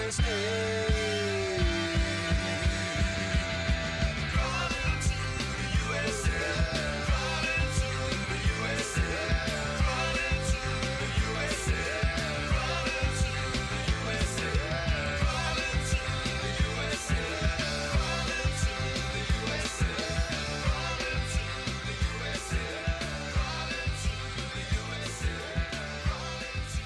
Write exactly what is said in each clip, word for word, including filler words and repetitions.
S A. Crawling to the U S A. Crawling to the U S A. Crawling to the U S A. Crawling to the U S A. Crawling to the U S A. Crawling to the U S A. Crawling to the U S A. Crawling to the U S A. Crawling to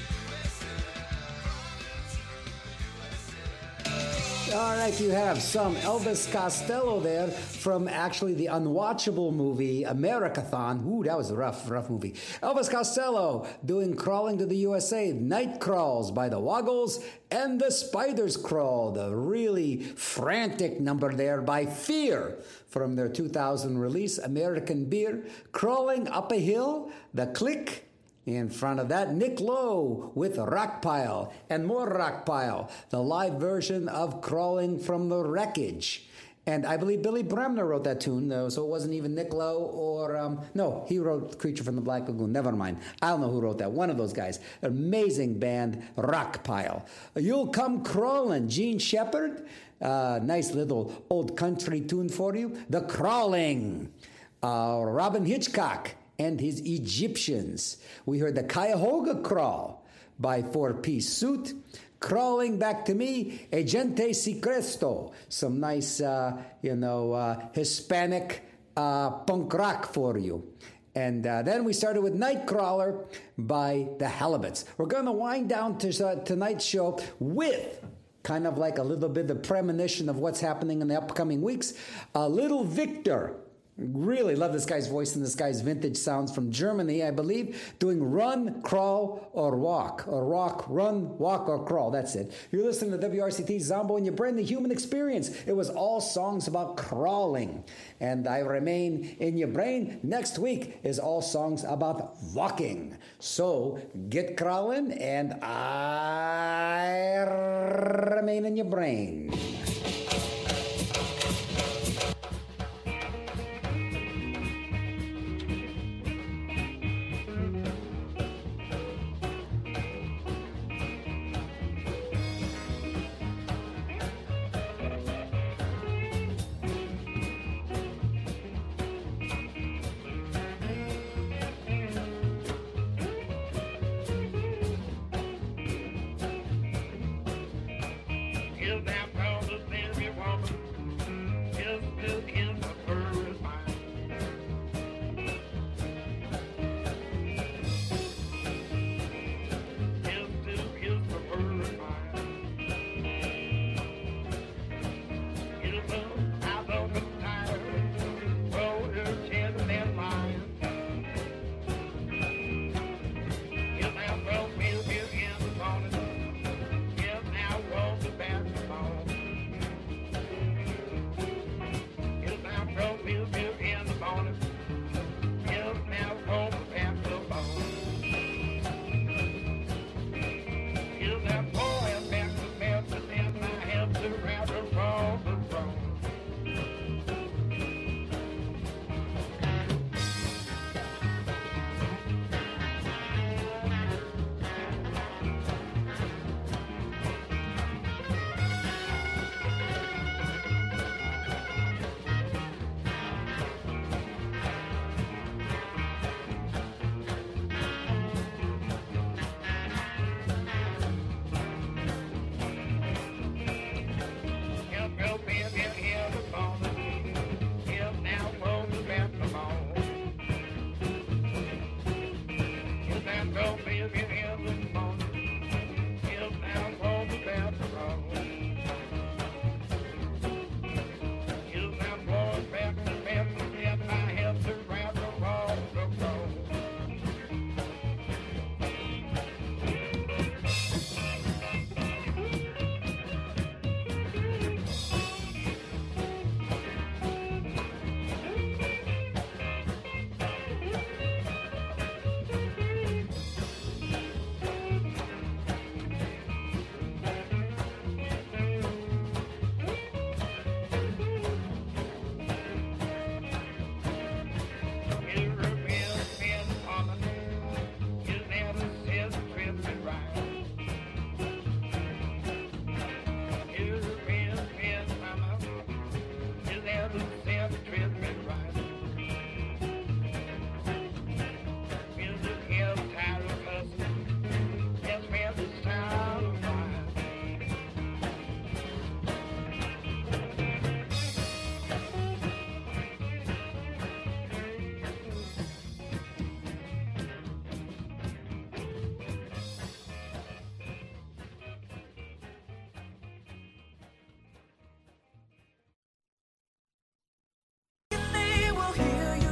All right, you have some Elvis Costello there from actually the unwatchable movie Americathon. Ooh, that was a rough, rough movie. Elvis Costello doing Crawling to the U S A, Night Crawls by the Woggles, and The Spiders Crawl, the really frantic number there by Fear from their two thousand release, American Beer. Crawling Up a Hill, The Click. In front of that, Nick Lowe with Rockpile and more Rockpile, the live version of Crawling from the Wreckage. And I believe Billy Bremner wrote that tune, though, so it wasn't even Nick Lowe or, um, no, he wrote Creature from the Black Lagoon. Never mind. I don't know who wrote that. One of those guys. Amazing band, Rockpile. You'll Come Crawling, Gene Shepard. Uh, nice little old country tune for you. The Crawling. Uh, Robin Hitchcock and his Egyptians. We heard the Cuyahoga Crawl by Four Piece Suit. Crawling Back to Me, E Gente Si Cresto. Some nice, uh, you know, uh, Hispanic uh, punk rock for you. And uh, then we started with Nightcrawler by the Halibuts. We're going to wind down to uh, tonight's show with kind of like a little bit of premonition of what's happening in the upcoming weeks. A Little Victor. Really love this guy's voice and this guy's vintage sounds from Germany, I believe, doing Run, Crawl, or Walk. Or Rock, Run, Walk, or Crawl. That's it. You're listening to W R C T Zombo and your brain, the human experience. It was all songs about crawling. And I remain in your brain. Next week is all songs about walking. So get crawling and I remain in your brain. Give them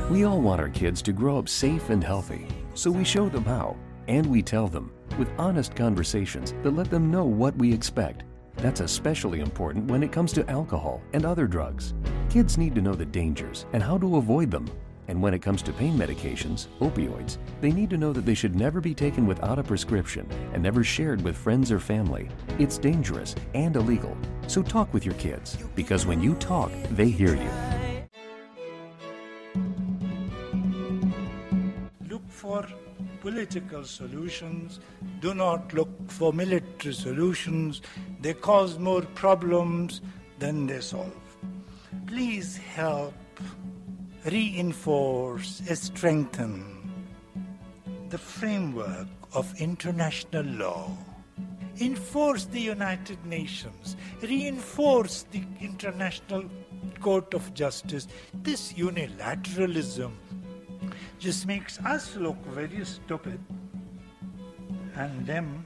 We all want our kids to grow up safe and healthy, so we show them how, and we tell them with honest conversations that let them know what we expect. That's especially important when it comes to alcohol and other drugs. Kids need to know the dangers and how to avoid them. And when it comes to pain medications, opioids, they need to know that they should never be taken without a prescription and never shared with friends or family. It's dangerous and illegal. So talk with your kids, because when you talk, they hear you. Look for political solutions. Do not look for military solutions. They cause more problems than they solve. Please help reinforce, strengthen the framework of international law. Enforce the United Nations. Reinforce the International Court of Justice. This unilateralism just makes us look very stupid and them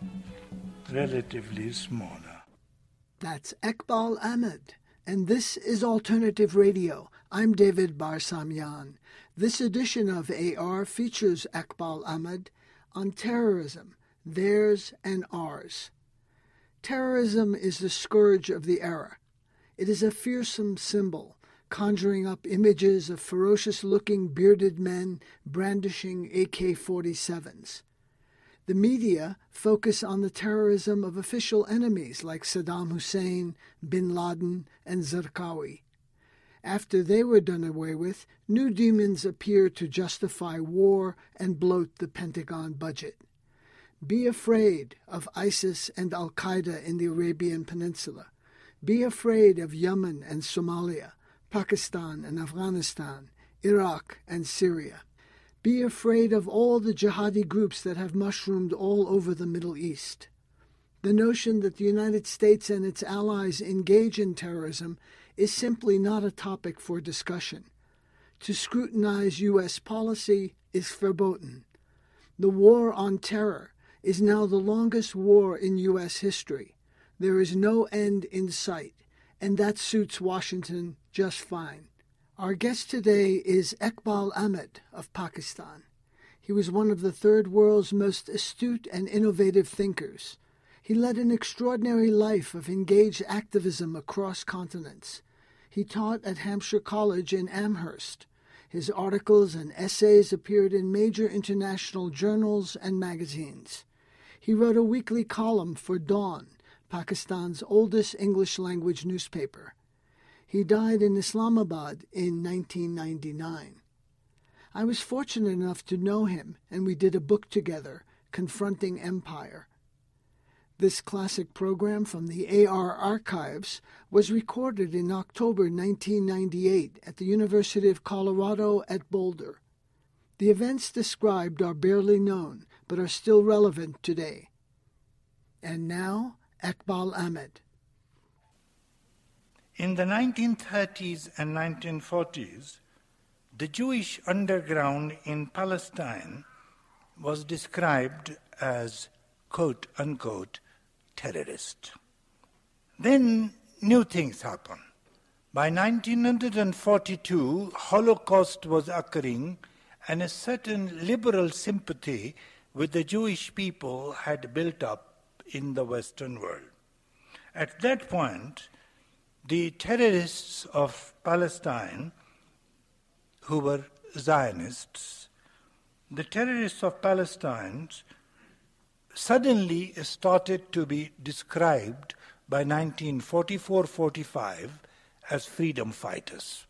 relatively smaller. That's Eqbal Ahmed, and this is Alternative Radio. I'm David Barsamyan. This edition of A R features Eqbal Ahmed on terrorism, theirs and ours. Terrorism is the scourge of the era. It is a fearsome symbol, conjuring up images of ferocious-looking bearded men brandishing A K forty-sevens. The media focus on the terrorism of official enemies like Saddam Hussein, bin Laden, and Zarqawi. After they were done away with, new demons appear to justify war and bloat the Pentagon budget. Be afraid of ISIS and Al-Qaeda in the Arabian Peninsula. Be afraid of Yemen and Somalia, Pakistan and Afghanistan, Iraq and Syria. Be afraid of all the jihadi groups that have mushroomed all over the Middle East. The notion that the United States and its allies engage in terrorism is simply not a topic for discussion. To scrutinize U S policy is verboten. The war on terror is now the longest war in U S history. There is no end in sight, and that suits Washington just fine. Our guest today is Eqbal Ahmed of Pakistan. He was one of the Third World's most astute and innovative thinkers. He led an extraordinary life of engaged activism across continents. He taught at Hampshire College in Amherst. His articles and essays appeared in major international journals and magazines. He wrote a weekly column for Dawn, Pakistan's oldest English-language newspaper. He died in Islamabad in nineteen ninety-nine. I was fortunate enough to know him, and we did a book together, Confronting Empire. This classic program from the A R archives was recorded in October nineteen ninety-eight at the University of Colorado at Boulder. The events described are barely known, but are still relevant today. And now, Eqbal Ahmed. In the nineteen thirties and nineteen forties, the Jewish underground in Palestine was described as, quote unquote, terrorist. Then new things happened. By nineteen forty-two, Holocaust was occurring, and a certain liberal sympathy with the Jewish people had built up in the Western world. At that point, the terrorists of Palestine, who were Zionists, the terrorists of Palestine suddenly started to be described by nineteen forty-four forty-five as freedom fighters.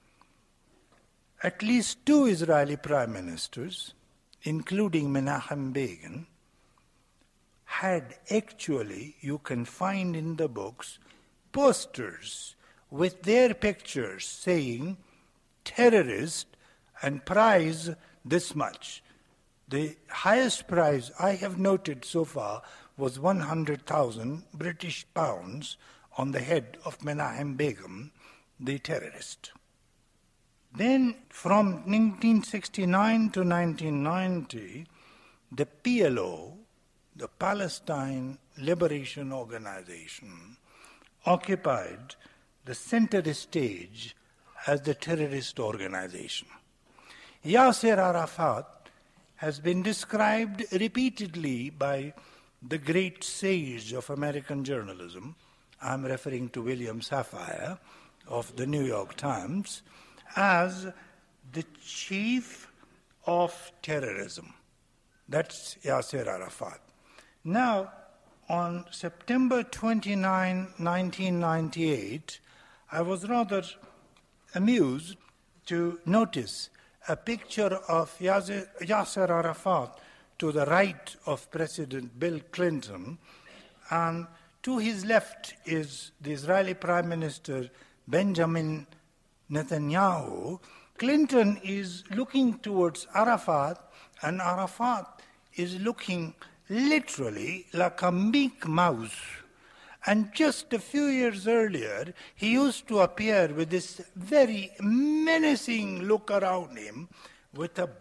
At least two Israeli prime ministers, including Menachem Begin, had actually, you can find in the books, posters with their pictures saying terrorist and prize this much. The highest prize I have noted so far was one hundred thousand British pounds on the head of Menachem Begin, the terrorist. Then from nineteen sixty-nine to nineteen ninety, the P L O, the Palestine Liberation Organization, occupied the center stage as the terrorist organization. Yasser Arafat has been described repeatedly by the great sage of American journalism, I'm referring to William Safire of the New York Times, as the chief of terrorism. That's Yasser Arafat. Now, on September twenty-ninth, nineteen ninety-eight, I was rather amused to notice a picture of Yasser, Yasser Arafat to the right of President Bill Clinton, and to his left is the Israeli Prime Minister Benjamin Netanyahu. Clinton is looking towards Arafat, and Arafat is looking literally like a meek mouse. And just a few years earlier, he used to appear with this very menacing look around him, with a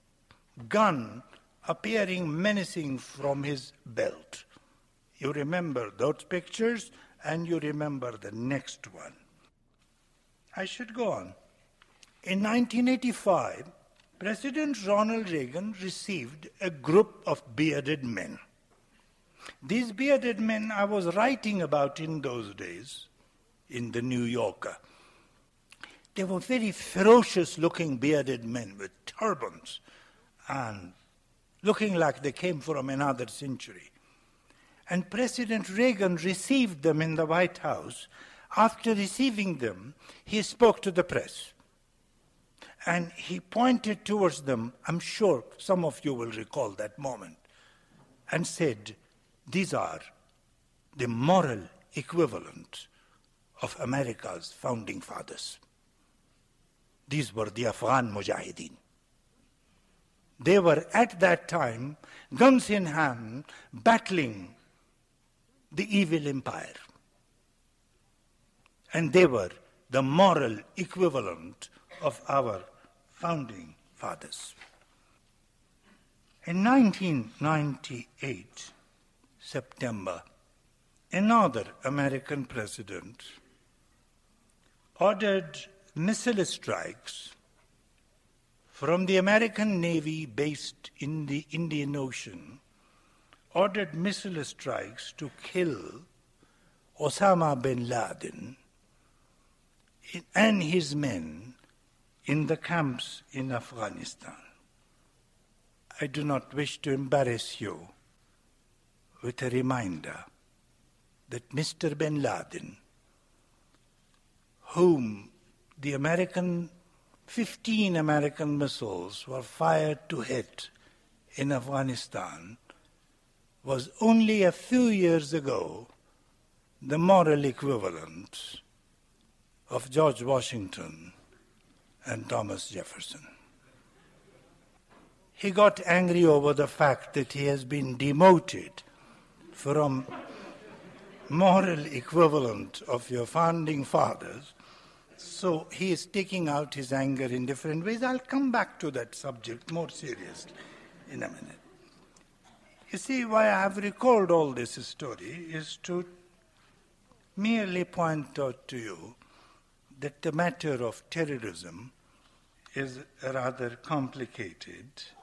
gun appearing menacing from his belt. You remember those pictures, and you remember the next one. I should go on. In nineteen eighty-five, President Ronald Reagan received a group of bearded men. These bearded men I was writing about in those days in the New Yorker. They were very ferocious-looking bearded men with turbans and looking like they came from another century. And President Reagan received them in the White House. After receiving them, he spoke to the press. And he pointed towards them, I'm sure some of you will recall that moment, and said, these are the moral equivalent of America's founding fathers. These were the Afghan Mujahideen. They were at that time, guns in hand, battling the evil empire. And they were the moral equivalent of our founding fathers. In nineteen ninety-eight, September, another American president ordered missile strikes from the American Navy based in the Indian Ocean, ordered missile strikes to kill Osama bin Laden and his men in the camps in Afghanistan. I do not wish to embarrass you with a reminder that Mister bin Laden, whom the American, fifteen American missiles were fired to hit in Afghanistan, was only a few years ago the moral equivalent of George Washington and Thomas Jefferson. He got angry over the fact that he has been demoted from moral equivalent of your founding fathers, so he is taking out his anger in different ways. I'll come back to that subject more seriously in a minute. You see, why I have recalled all this story is to merely point out to you that the matter of terrorism is rather complicated,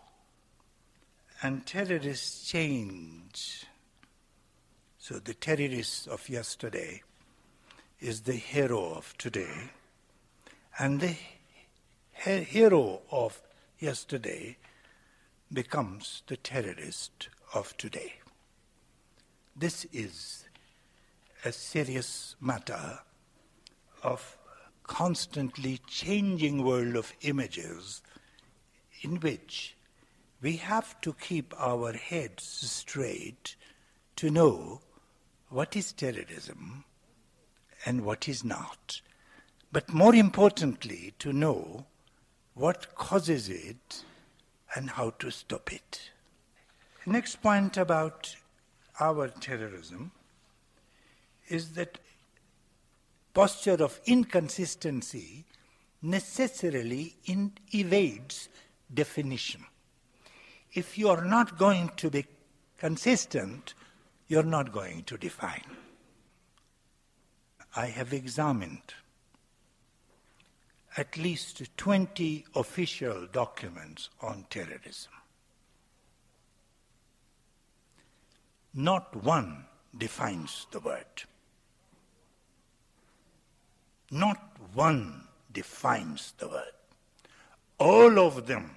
and terrorists change. So the terrorist of yesterday is the hero of today, and the he- hero of yesterday becomes the terrorist of today. This is a serious matter of constantly changing world of images in which we have to keep our heads straight to know what is terrorism and what is not. But more importantly, to know what causes it and how to stop it. Next point about our terrorism is that posture of inconsistency necessarily in evades definition. If you are not going to be consistent, you're not going to define. I have examined at least twenty official documents on terrorism. Not one defines the word. Not one defines the word. All of them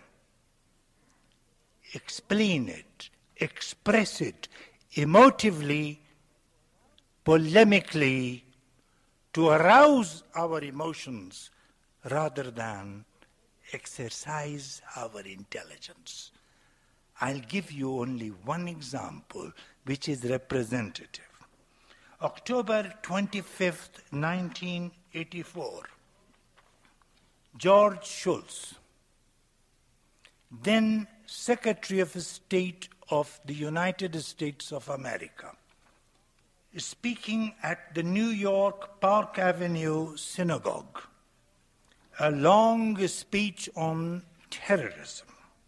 explain it, express it emotively, polemically, to arouse our emotions rather than exercise our intelligence. I'll give you only one example which is representative. October twenty-fifth, nineteen eighty-four, George Shultz, then Secretary of State of the United States of America, speaking at the New York Park Avenue Synagogue, a long speech on terrorism.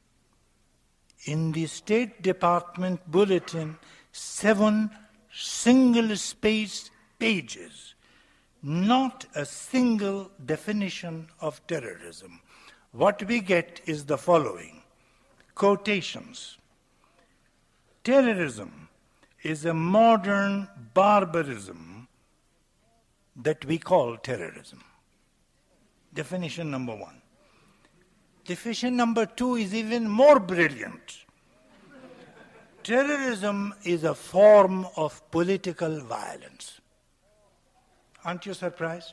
In the State Department bulletin, seven single-spaced pages, not a single definition of terrorism. What we get is the following quotations. Terrorism is a modern barbarism that we call terrorism. Definition number one. Definition number two is even more brilliant. Terrorism is a form of political violence. Aren't you surprised?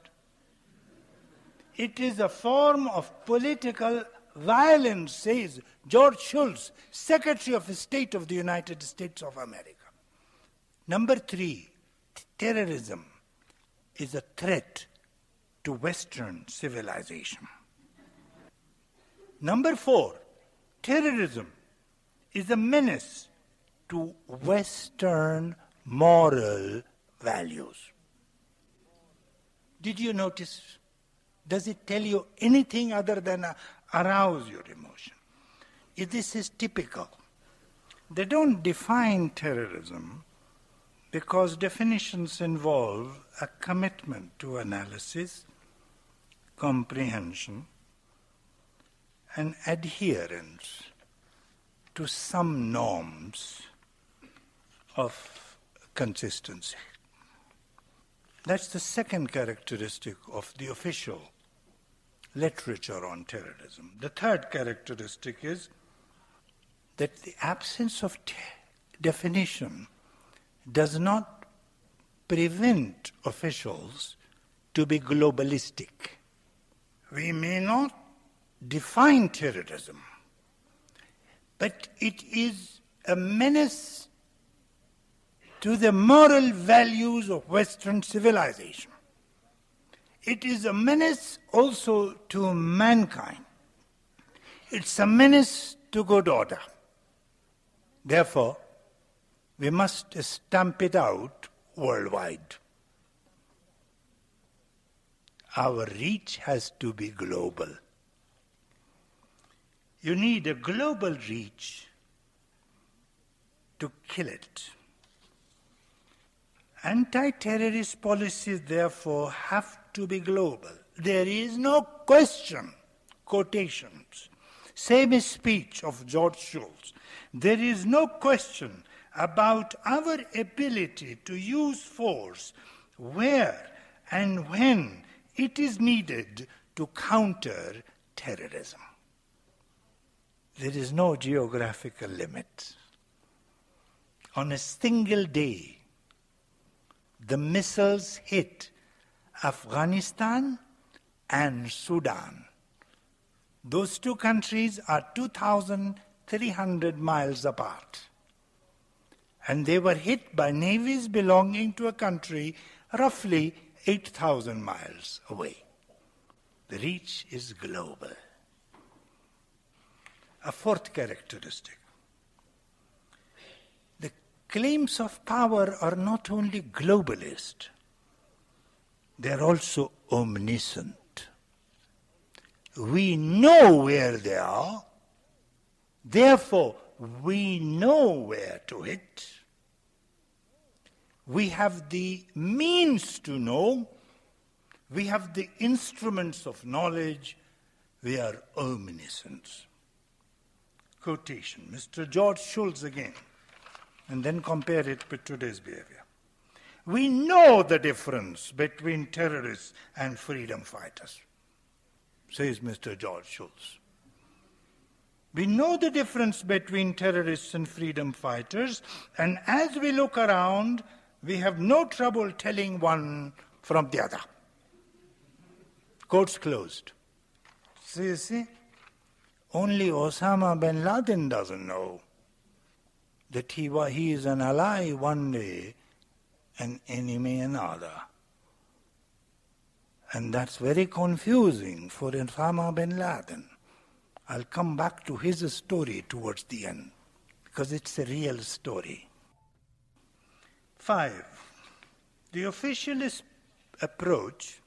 It is a form of political violence, says George Shultz, Secretary of State of the United States of America. Number three, terrorism is a threat to Western civilization. Number four, terrorism is a menace to Western moral values. Did you notice? Does it tell you anything other than uh, arouse your emotion? If this is typical. They don't define terrorism because definitions involve a commitment to analysis, comprehension, and adherence to some norms of consistency. That's the second characteristic of the official literature on terrorism. The third characteristic is that the absence of te- definition does not prevent officials to be globalistic. We may not define terrorism, but it is a menace to the moral values of Western civilization. It is a menace also to mankind. It's a menace to good order. Therefore, we must stamp it out worldwide. Our reach has to be global. You need a global reach to kill it. Anti-terrorist policies, therefore, have to be global. There is no question, quotations, same speech of George Shultz, there is no question about our ability to use force where and when it is needed to counter terrorism. There is no geographical limit. On a single day, the missiles hit Afghanistan and Sudan. Those two countries are two thousand three hundred miles apart. And they were hit by navies belonging to a country roughly eight thousand miles away. The reach is global. A fourth characteristic. The claims of power are not only globalist, they are also omniscient. We know where they are, therefore we know where to hit. We have the means to know, We have the instruments of knowledge. We are omniscients. Quotation, Mister George Shultz again, and then compare it with today's behavior. We know the difference between terrorists and freedom fighters, says Mister George Shultz. We know the difference between terrorists and freedom fighters, and as we look around, we have no trouble telling one from the other. Quotes closed. So you see, only Osama bin Laden doesn't know that he, he is an ally one day, an enemy another. And that's very confusing for Osama bin Laden. I'll come back to his story towards the end, because it's a real story. Five, the officialist approach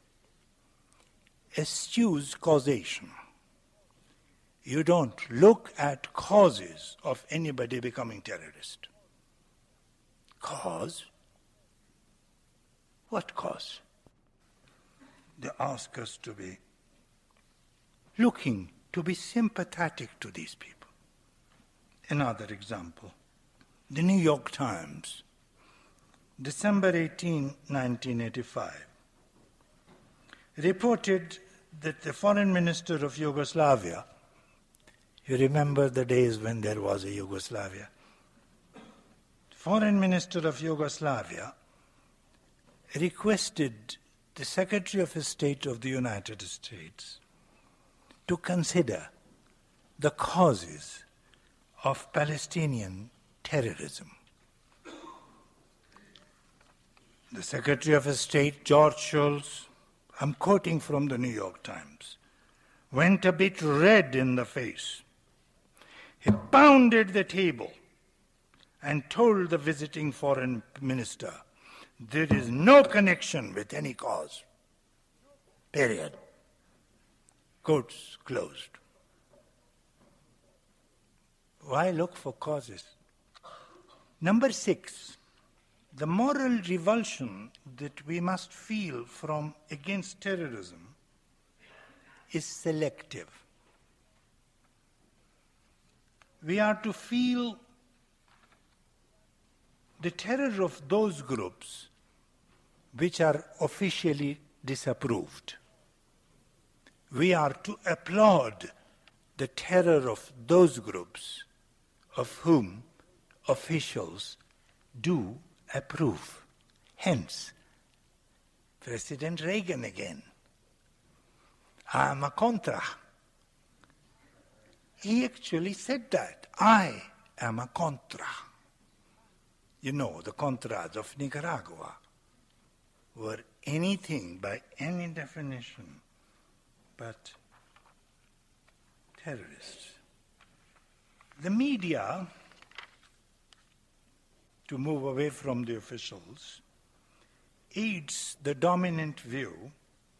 eschews causation. You don't look at causes of anybody becoming terrorist. Cause? What cause? They ask us to be looking, to be sympathetic to these people. Another example, the New York Times, December eighteenth, nineteen eighty-five, reported that the foreign minister of Yugoslavia, you remember the days when there was a Yugoslavia, foreign minister of Yugoslavia requested the Secretary of State of the United States to consider the causes of Palestinian terrorism. The Secretary of State, George Shultz, I'm quoting from the New York Times, went a bit red in the face. He pounded the table and told the visiting foreign minister, there is no connection with any cause. Period. Quotes closed. Why look for causes? Number six, the moral revulsion that we must feel from against terrorism is selective. We are to feel the terror of those groups which are officially disapproved. We are to applaud the terror of those groups of whom officials do approve. Hence, President Reagan again. I am a contra. He actually said that. I am a contra. You know, the Contras of Nicaragua were anything by any definition but terrorists. The media, to move away from the officials, aids the dominant view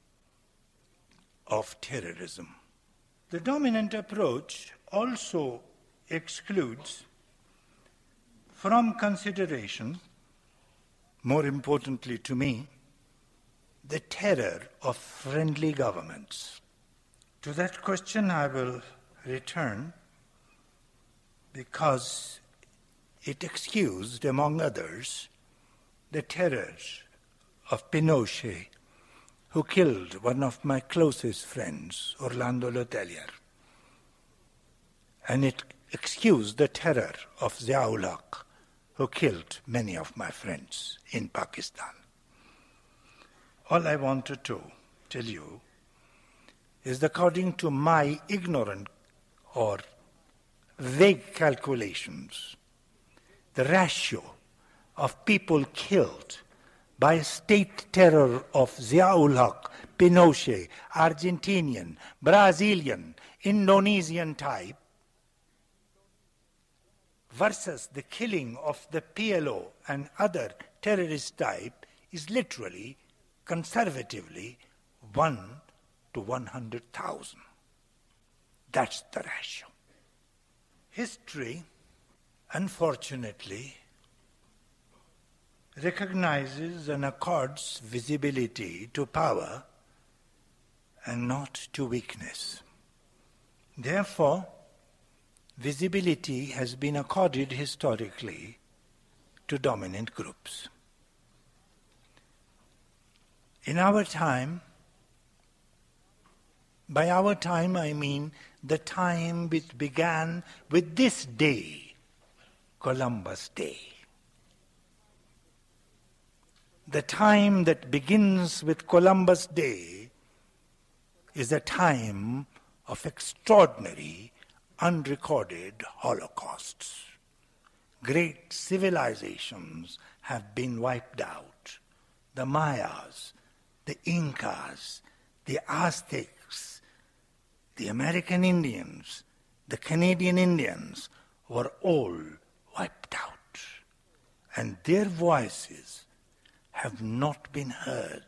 of terrorism. The dominant approach also excludes from consideration, more importantly to me, the terror of friendly governments. To that question I will return because it excused, among others, the terror of Pinochet, who killed one of my closest friends, Orlando Letelier. And it excused the terror of Zia-ul Haq, who killed many of my friends in Pakistan. All I wanted to tell you is that according to my ignorant or vague calculations, the ratio of people killed by state terror of Zia-ul Haq, Pinochet, Argentinian, Brazilian, Indonesian type versus the killing of the P L O and other terrorist type is literally, conservatively, one to one hundred thousand. That's the ratio. History, unfortunately, recognizes and accords visibility to power and not to weakness. Therefore, visibility has been accorded historically to dominant groups. In our time, by our time I mean the time which began with this day, Columbus Day. The time that begins with Columbus Day is a time of extraordinary, unrecorded holocausts. Great civilizations have been wiped out. The Mayas, the Incas, the Aztecs, the American Indians, the Canadian Indians were all wiped out. And their voices have not been heard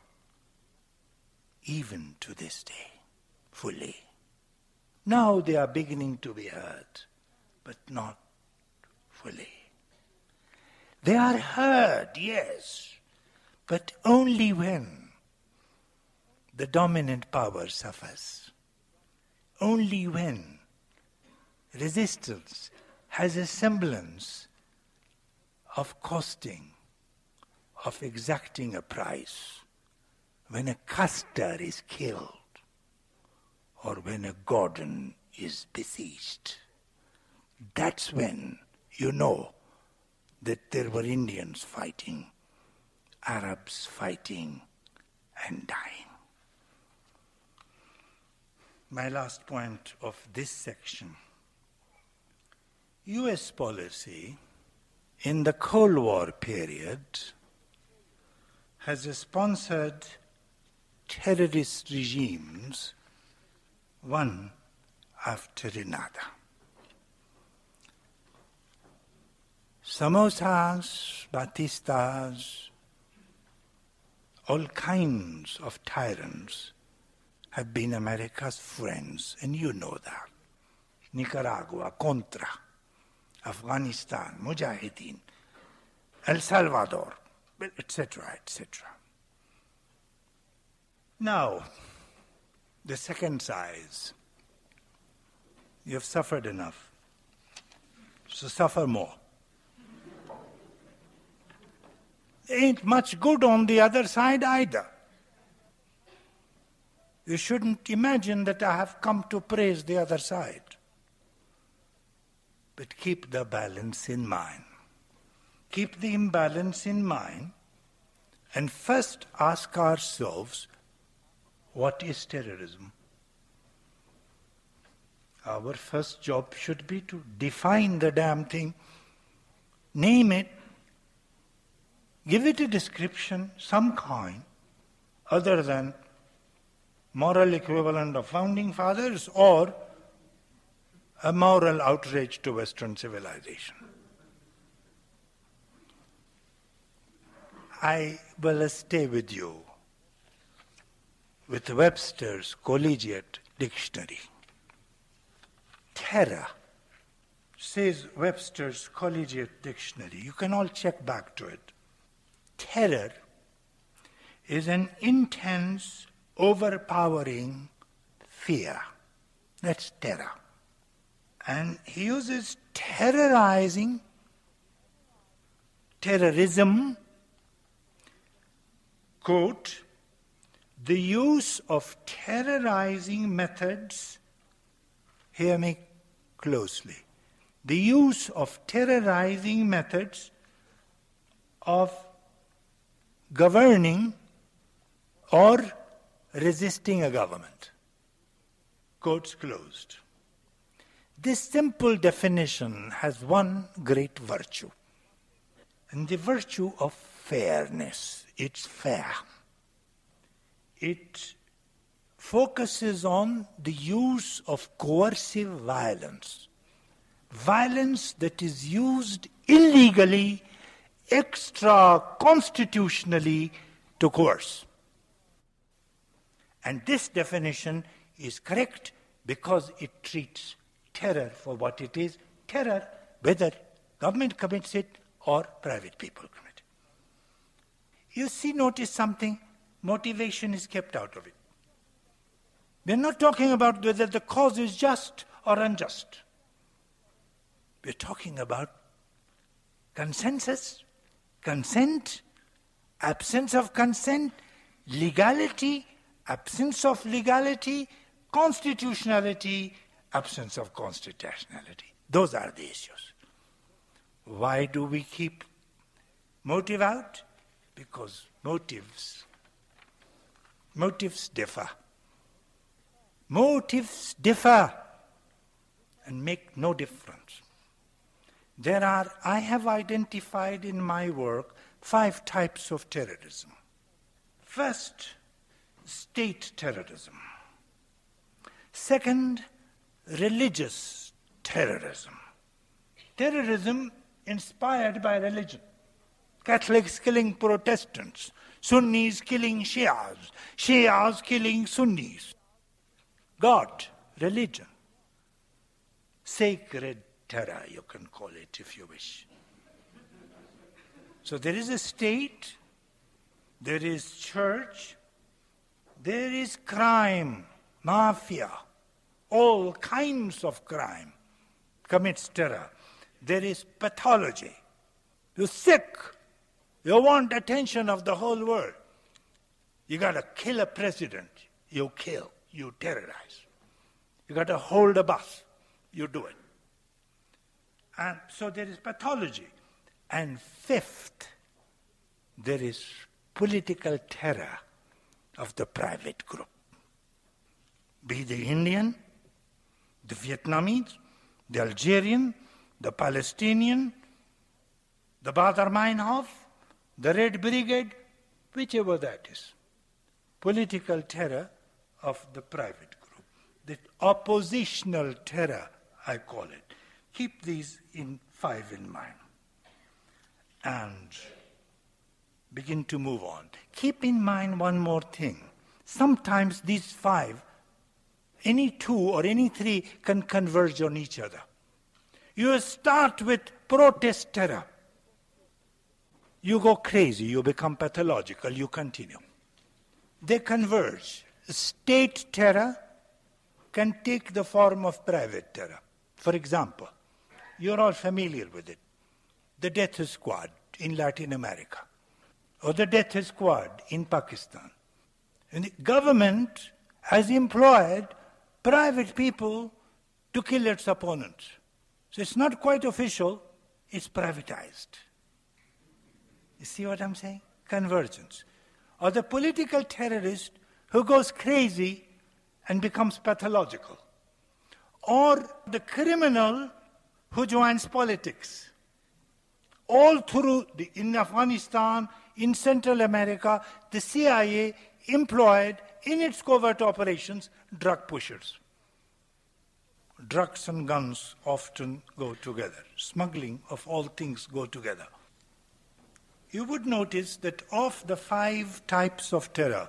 even to this day fully. Now they are beginning to be heard, but not fully. They are heard, yes, but only when the dominant power suffers. Only when resistance has a semblance of costing, of exacting a price, when a Custer is killed or when a Gordon is besieged. That's when you know that there were Indians fighting, Arabs fighting and dying. My last point of this section. U S policy in the Cold War period has sponsored terrorist regimes one after another. Somosas, Batistas, all kinds of tyrants have been America's friends, and you know that. Nicaragua, Contra, Afghanistan, Mujahideen, El Salvador, et cetera, et cetera. Now, the second size. You have suffered enough, so suffer more. Ain't much good on the other side either. You shouldn't imagine that I have come to praise the other side. But keep the balance in mind. Keep the imbalance in mind and first ask ourselves, what is terrorism? Our first job should be to define the damn thing, name it, give it a description, some kind, other than moral equivalent of founding fathers or a moral outrage to Western civilization. I will stay with you with Webster's Collegiate Dictionary. Terror, says Webster's Collegiate Dictionary. You can all check back to it. Terror is an intense, overpowering fear. That's terror. And he uses terrorizing, terrorism, quote, the use of terrorizing methods, hear me closely, the use of terrorizing methods of governing or resisting a government. Quotes closed. This simple definition has one great virtue, and the virtue of fairness. It's fair. It focuses on the use of coercive violence. Violence that is used illegally, extra-constitutionally to coerce. And this definition is correct because it treats terror for what it is, terror, whether government commits it or private people commit it. You see, notice something, motivation is kept out of it. We're not talking about whether the cause is just or unjust. We're talking about consensus, consent, absence of consent, legality, absence of legality, constitutionality, absence of constitutionality. Those are the issues. Why do we keep motive out? Because motives, motives differ. Motives differ and make no difference. There are, I have identified in my work five types of terrorism. First, state terrorism. Second, religious terrorism. Terrorism inspired by religion. Catholics killing Protestants, Sunnis killing Shias, Shias killing Sunnis. God, religion, sacred terror, you can call it if you wish. So there is a state, there is church, there is crime, mafia, all kinds of crime commits terror. There is pathology. You're sick. You want attention of the whole world. You got to kill a president. You kill. You terrorize. You got to hold a bus. You do it. And so there is pathology. And fifth, there is political terror of the private group. Be the Indian, the Vietnamese, the Algerian, the Palestinian, the Baader Meinhof, the Red Brigade, whichever that is. Political terror of the private group. The oppositional terror, I call it. Keep these in five in mind. And begin to move on. Keep in mind one more thing. Sometimes these five, any two or any three can converge on each other. You start with protest terror. You go crazy, you become pathological, you continue. They converge. State terror can take the form of private terror. For example, you're all familiar with it. The death squad in Latin America, or the death squad in Pakistan. And the government has employed private people to kill its opponents. So it's not quite official, it's privatized. You see what I'm saying? Convergence. Or the political terrorist who goes crazy and becomes pathological. Or the criminal who joins politics. All through, the, in Afghanistan, in Central America, the C I A employed in its covert operations drug pushers. Drugs and guns often go together. Smuggling of all things go together. You would notice that of the five types of terror,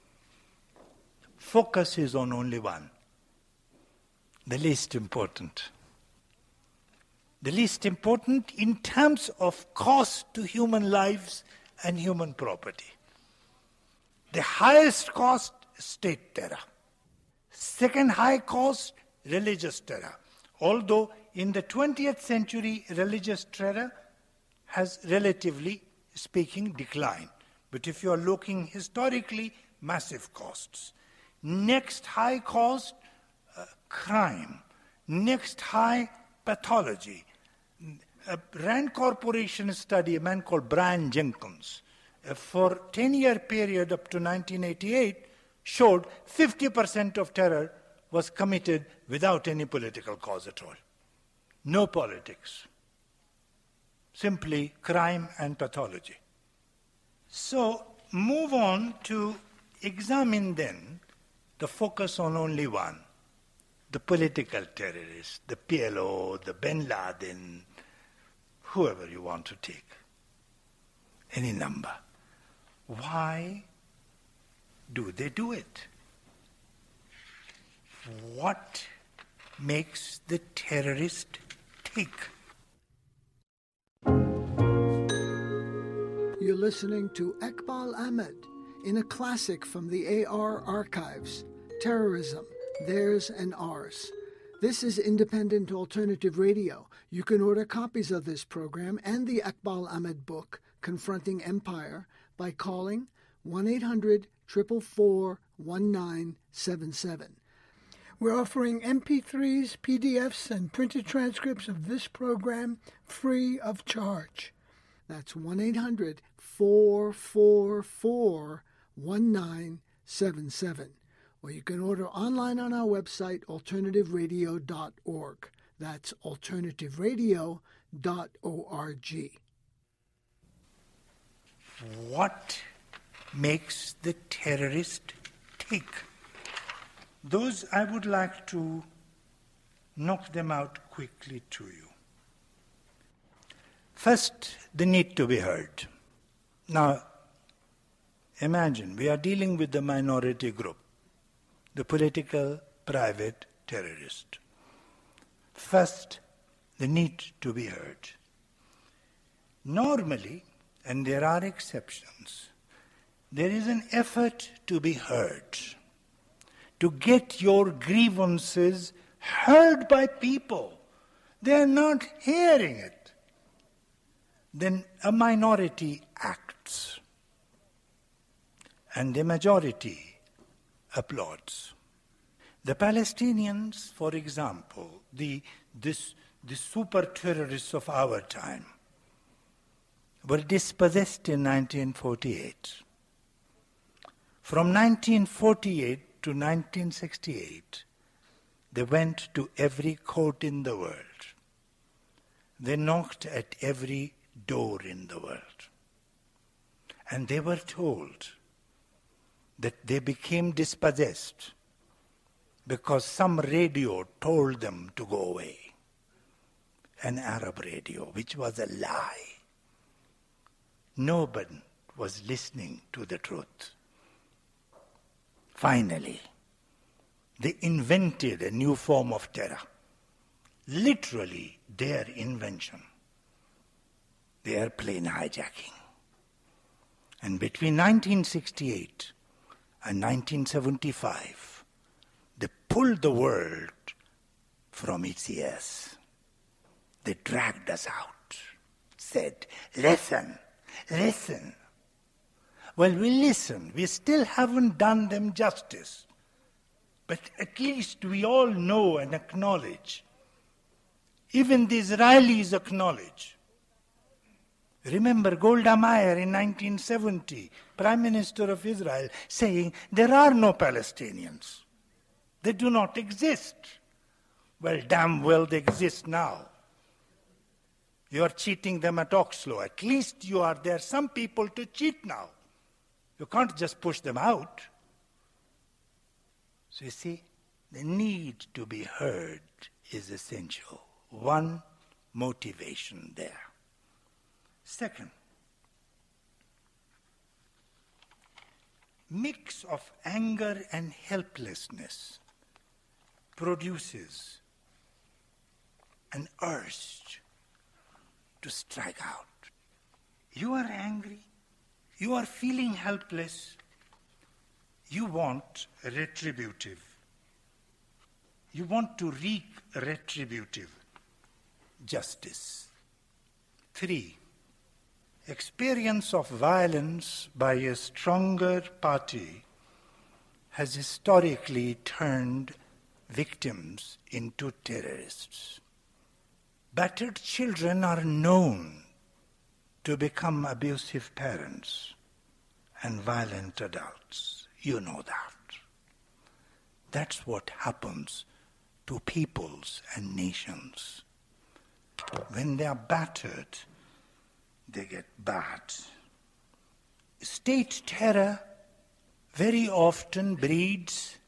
focus is on only one. The least important. The least important in terms of cost to human lives and human property. The highest cost, state terror. Second high cost, religious terror. Although in the twentieth century, religious terror has relatively speaking declined. But if you are looking historically, massive costs. Next high cost, uh, crime. Next high, pathology. A Rand Corporation study, a man called Brian Jenkins, uh, for ten-year period up to nineteen eighty-eight, showed fifty percent of terror was committed without any political cause at all. No politics. Simply crime and pathology. So, move on to examine then the focus on only one. The political terrorists, the P L O, the Bin Laden, whoever you want to take. Any number. Why do they do it? What makes the terrorist tick? You're listening to Eqbal Ahmed in a classic from the A R archives, Terrorism, Theirs and Ours. This is Independent Alternative Radio. You can order copies of this program and the Iqbal Ahmed book, Confronting Empire, by calling one eight hundred, four four four, one nine seven seven. We're offering M P threes, P D Fs, and printed transcripts of this program free of charge. That's one eight hundred, four four four, one nine seven seven. Or you can order online on our website, alternative radio dot org. That's alternative radio dot org. What makes the terrorist tick? Those I would like to knock them out quickly to you. First, the need to be heard. Now, imagine we are dealing with the minority group, the political private terrorist. First, the need to be heard. Normally, and there are exceptions, there is an effort to be heard, to get your grievances heard by people. They are not hearing it. Then a minority acts, and the majority applauds. The Palestinians, for example, the, this, the super terrorists of our time, were dispossessed in nineteen forty-eight. From nineteen forty-eight to nineteen sixty-eight, they went to every court in the world. They knocked at every door in the world. And they were told that they became dispossessed because some radio told them to go away. An Arab radio, which was a lie. Nobody was listening to the truth. Finally, they invented a new form of terror. Literally their invention. The airplane hijacking. And between nineteen sixty-eight and nineteen seventy-five, they pulled the world from its ears. They dragged us out, said, listen, listen. Well, we listen. We still haven't done them justice. But at least we all know and acknowledge. Even the Israelis acknowledge. Remember Golda Meir in nineteen seventy, Prime Minister of Israel, saying, there are no Palestinians. They do not exist. Well, damn well they exist now. You are cheating them at Oslo. At least you are there some people to cheat now. You can't just push them out. So you see, the need to be heard is essential. One motivation there. Second, mix of anger and helplessness produces an urge to strike out. You are angry, you are feeling helpless, you want retributive. You want to wreak retributive justice. Three, experience of violence by a stronger party has historically turned victims into terrorists. Battered children are known to become abusive parents and violent adults. You know that. That's what happens to peoples and nations. When they are battered, they get bad. State terror very often breeds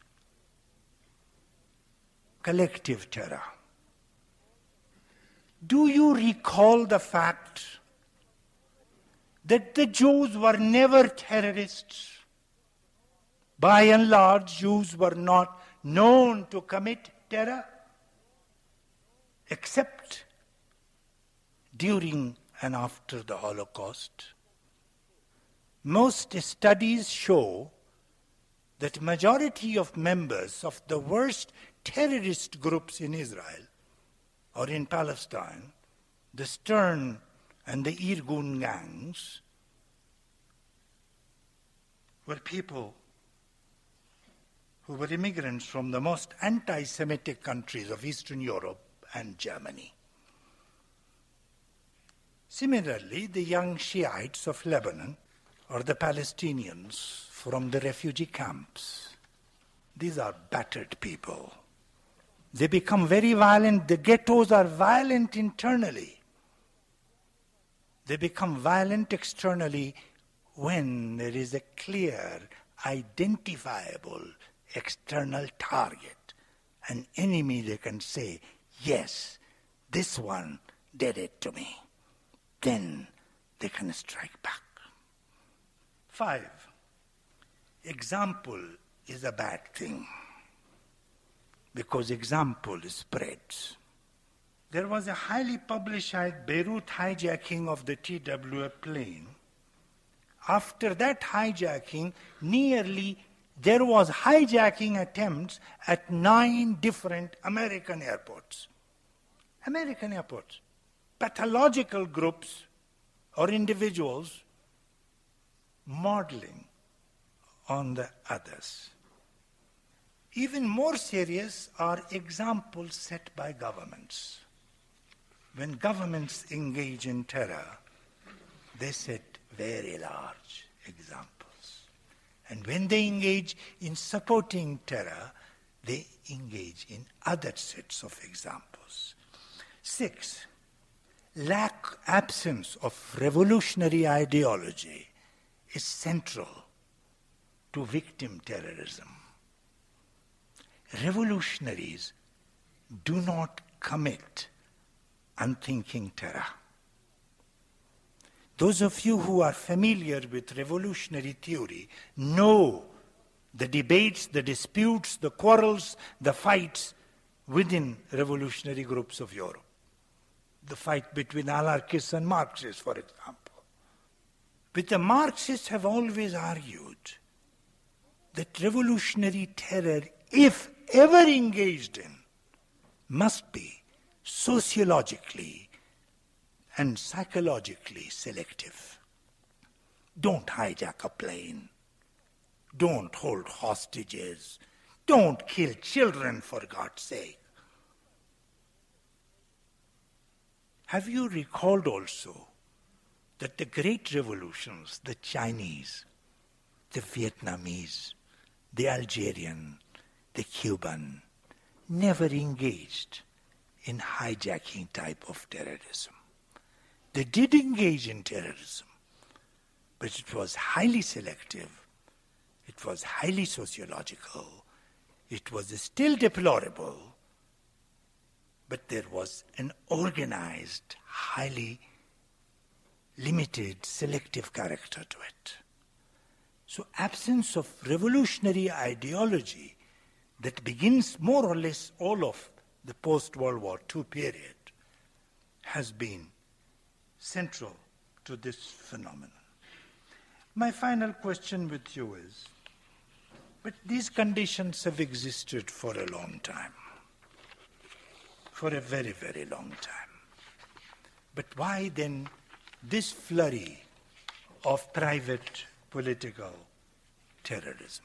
collective terror. Do you recall the fact that the Jews were never terrorists? By and large, Jews were not known to commit terror, except during and after the Holocaust. Most studies show that majority of members of the worst terrorist groups in Israel or in Palestine, the Stern and the Irgun gangs, were people who were immigrants from the most anti-Semitic countries of Eastern Europe and Germany. Similarly, the young Shiites of Lebanon or the Palestinians from the refugee camps, these are battered people. They become very violent. The ghettos are violent internally. They become violent externally when there is a clear, identifiable external target, an enemy they can say, yes, this one did it to me. Then they can strike back. Five, example is a bad thing because example spreads. There was a highly publicized Beirut hijacking of the T W A plane. After that hijacking, nearly there was hijacking attempts at nine different American airports. American airports. Pathological groups or individuals modeling on the others. Even more serious are examples set by governments. When governments engage in terror, they set very large examples. And when they engage in supporting terror, they engage in other sets of examples. Six, lack, absence of revolutionary ideology is central to victim terrorism. Revolutionaries do not commit unthinking terror. Those of you who are familiar with revolutionary theory know the debates, the disputes, the quarrels, the fights within revolutionary groups of Europe. The fight between anarchists and Marxists, for example. But the Marxists have always argued that revolutionary terror, if ever engaged in, must be sociologically and psychologically selective. Don't hijack a plane. Don't hold hostages. Don't kill children, for God's sake. Have you recalled also that the great revolutions, the Chinese, the Vietnamese, the Algerian, the Cuban, never engaged in hijacking type of terrorism? They did engage in terrorism, but it was highly selective, it was highly sociological, it was still deplorable, but there was an organized, highly limited, selective character to it. So absence of revolutionary ideology that begins more or less all of the post-World War Two period has been central to this phenomenon. My final question with you is, but these conditions have existed for a long time, for a very, very long time. But why then this flurry of private political terrorism?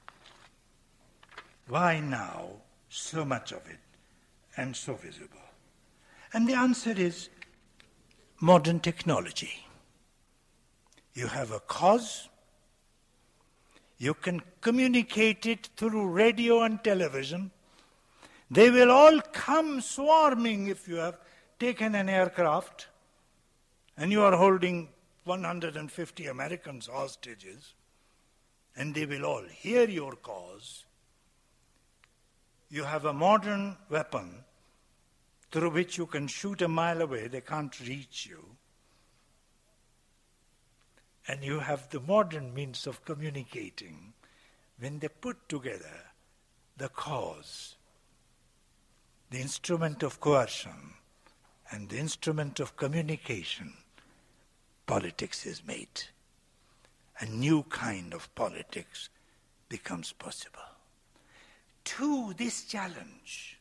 Why now so much of it and so visible? And the answer is modern technology. You have a cause, you can communicate it through radio and television. They will all come swarming if you have taken an aircraft and you are holding one hundred fifty Americans hostages, and they will all hear your cause. You have a modern weapon through which you can shoot a mile away, they can't reach you. And you have the modern means of communicating. When they put together the cause, the instrument of coercion, and the instrument of communication, politics is made. A new kind of politics becomes possible. To this challenge,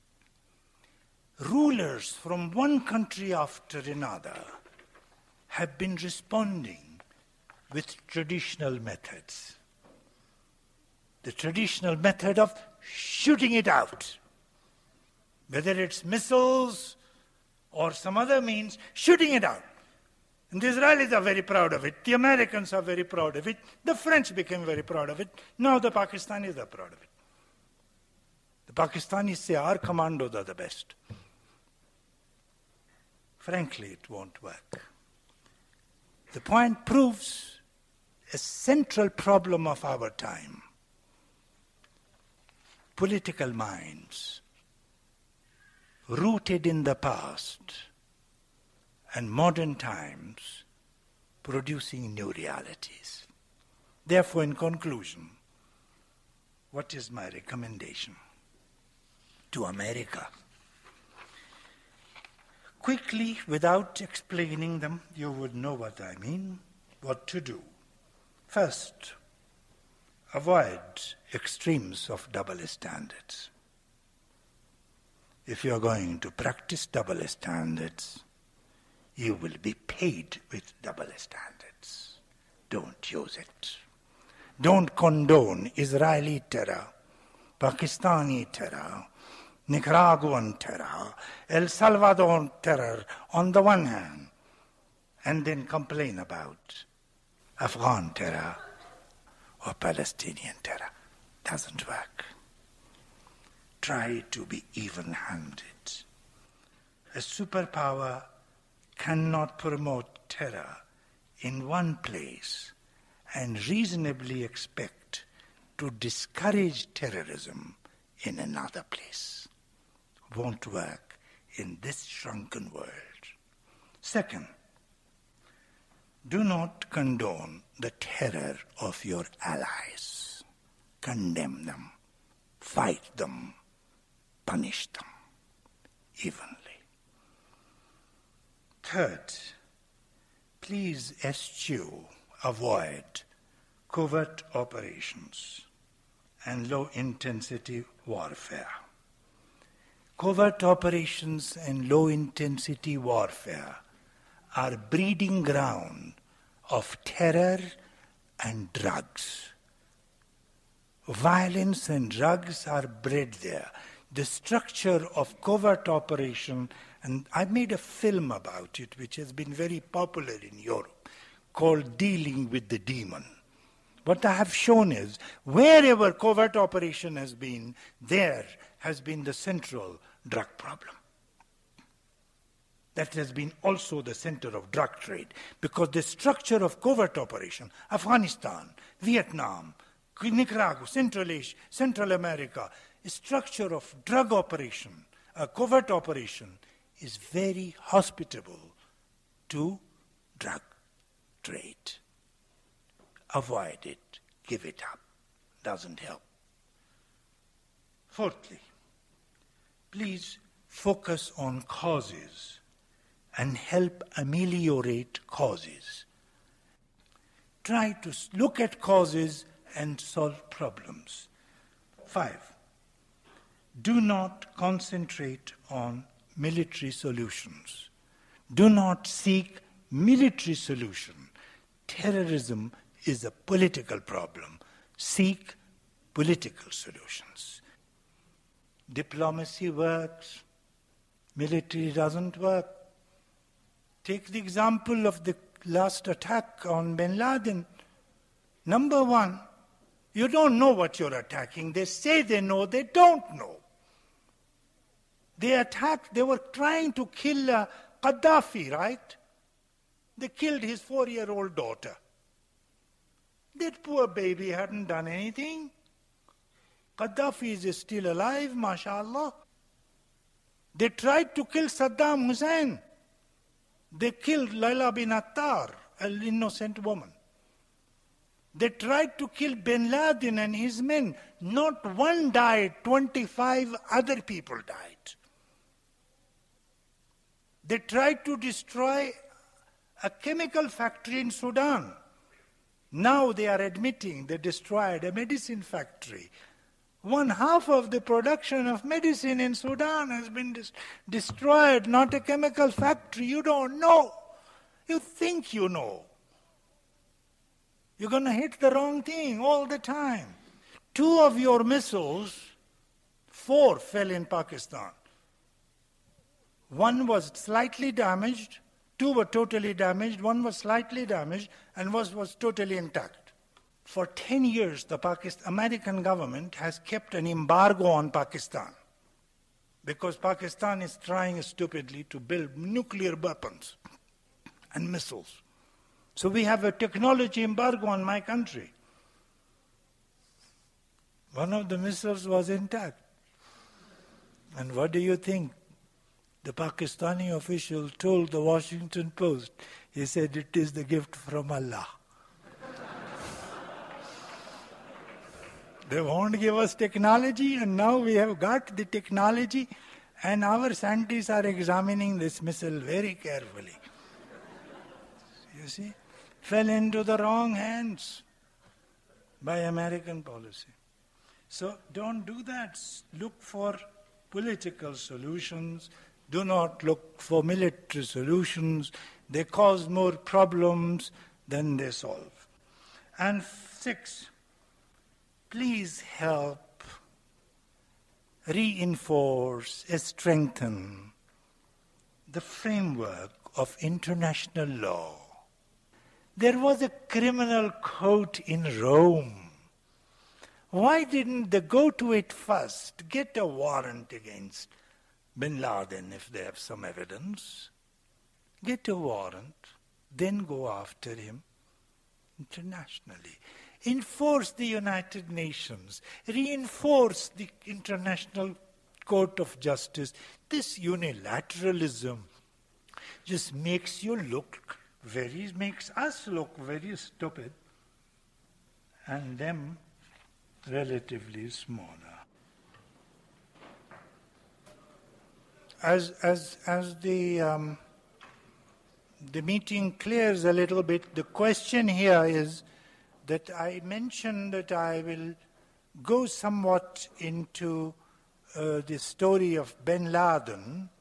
rulers from one country after another have been responding with traditional methods. The traditional method of shooting it out, whether it's missiles or some other means, shooting it out. And the Israelis are very proud of it. The Americans are very proud of it. The French became very proud of it. Now the Pakistanis are proud of it. The Pakistanis say our commandos are the best. Frankly, it won't work. The point proves a central problem of our time. Political minds rooted in the past and modern times producing new realities. Therefore, in conclusion, what is my recommendation to America? Quickly, without explaining them, you would know what I mean, what to do. First, avoid extremes of double standards. If you're going to practice double standards, you will be paid with double standards. Don't use it. Don't condone Israeli terror, Pakistani terror, Nicaraguan terror, El Salvador terror on the one hand, and then complain about Afghan terror or Palestinian terror. Doesn't work. Try to be even-handed. A superpower cannot promote terror in one place and reasonably expect to discourage terrorism in another place. Won't work in this shrunken world. Second, do not condone the terror of your allies. Condemn them, fight them, punish them evenly. Third, please eschew, avoid covert operations and low-intensity warfare. Covert operations and low-intensity warfare are breeding ground of terror and drugs. Violence and drugs are bred there. The structure of covert operation, and I made a film about it, which has been very popular in Europe, called Dealing with the Demon. What I have shown is, wherever covert operation has been, there has been the central drug problem. That has been also the center of drug trade, because the structure of covert operation, Afghanistan, Vietnam, Nicaragua, Central Asia, Central America, the structure of drug operation, a covert operation, is very hospitable to drug trade. Avoid it, give it up. Doesn't help. Fourthly, please focus on causes and help ameliorate causes. Try to look at causes and solve problems. Five, do not concentrate on military solutions. Do not seek military solution. Terrorism is a political problem. Seek political solutions. Diplomacy works. Military doesn't work. Take the example of the last attack on bin Laden. Number one, you don't know what you're attacking. They say they know, they don't know. They attacked, they were trying to kill uh, Gaddafi, right? They killed his four-year-old daughter. That poor baby hadn't done anything. Gaddafi is still alive, mashallah. They tried to kill Saddam Hussein. They killed Layla bin Attar, an innocent woman. They tried to kill bin Laden and his men. Not one died, twenty-five other people died. They tried to destroy a chemical factory in Sudan. Now they are admitting they destroyed a medicine factory. One half of the production of medicine in Sudan has been dis- destroyed, not a chemical factory. You don't know. You think you know. You're going to hit the wrong thing all the time. Two of your missiles, four fell in Pakistan. One was slightly damaged, two were totally damaged, one was slightly damaged, and was, was totally intact. For ten years, the Pakistan, American government has kept an embargo on Pakistan because Pakistan is trying stupidly to build nuclear weapons and missiles. So we have a technology embargo on my country. One of the missiles was intact. And what do you think? The Pakistani official told the Washington Post, he said, it is the gift from Allah. They won't give us technology, and now we have got the technology, and our scientists are examining this missile very carefully. You see? Fell into the wrong hands by American policy. So don't do that. Look for political solutions. Do not look for military solutions. They cause more problems than they solve. And six, please help reinforce, strengthen the framework of international law. There was a criminal court in Rome. Why didn't they go to it first, get a warrant against Bin Laden if they have some evidence, get a warrant, then go after him internationally? Enforce the United Nations, reinforce the International Court of Justice. This unilateralism just makes you look very, makes us look very stupid, and them relatively smaller. As as as the um, the meeting clears a little bit, the question here is that I mentioned that I will go somewhat into uh, the story of Bin Laden